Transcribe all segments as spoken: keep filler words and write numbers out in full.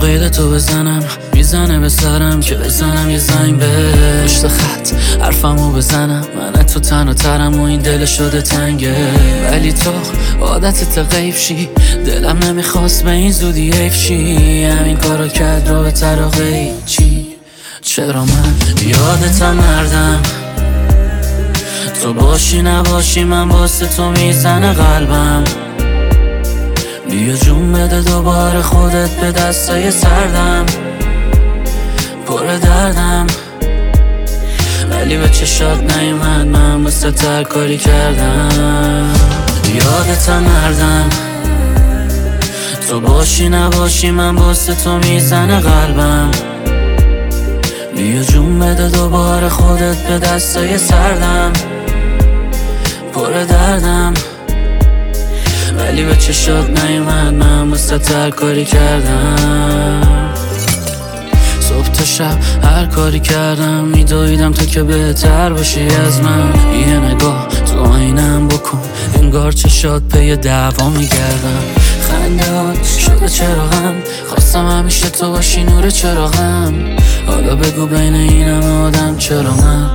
غیر تو بزنم میزنه به سرم که بزنم یه زنگ به پشت خط حرفمو بزنم من تو تنها ترم و این دل شده تنگه ولی تو عادتت غیب شی دلم نمیخواست به این زودی حیف شی همین کارو کرد رو به طرق چی چرا من یادتم مردم تو باشی نباشی من واسه تو میزنه قلبم بیا جون بده دوباره خودت به دستای سردم پر دردم ولی به چشات نیومد من واسه تر کاری کردم یادتم مردم تو باشی نباشی من واسه تو میزنه قلبم بیا جون بده دوباره خودت به دستای سردم پر دردم ولی به چشات نیومد من واسه تر کاری کردم صبح تا شب هر کاری کردم میدویدم تا که بهتر باشی از من یه نگاه تو آینم بکن انگار چشات پی دعوا میگردم خندهات شده چراغم خواستم همیشه تو باشی نور چراغم حالا بگو بین این همه آدم چرا من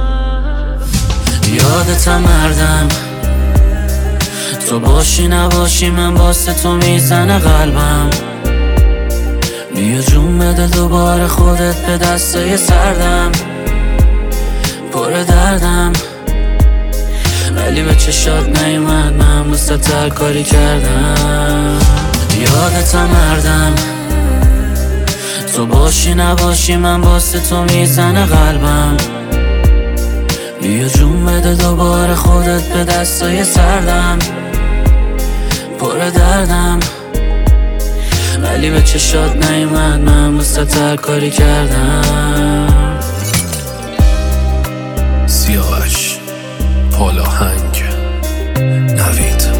یادتم مردم تو باشی نباشی من واسه تو میزنه قلبم بیا جون بده دوباره خودت به دستای سردم پر دردم ولی به چشات نیومد من واسه تر کاری کردم یادتم مردم تو باشی نباشی من واسه تو میزنه قلبم بیا جون بده دوباره خودت به دستای سردم پر دردم ولی به چشات نیومد من واسه تر کاری کردم سیاوش پالاهنگ نوید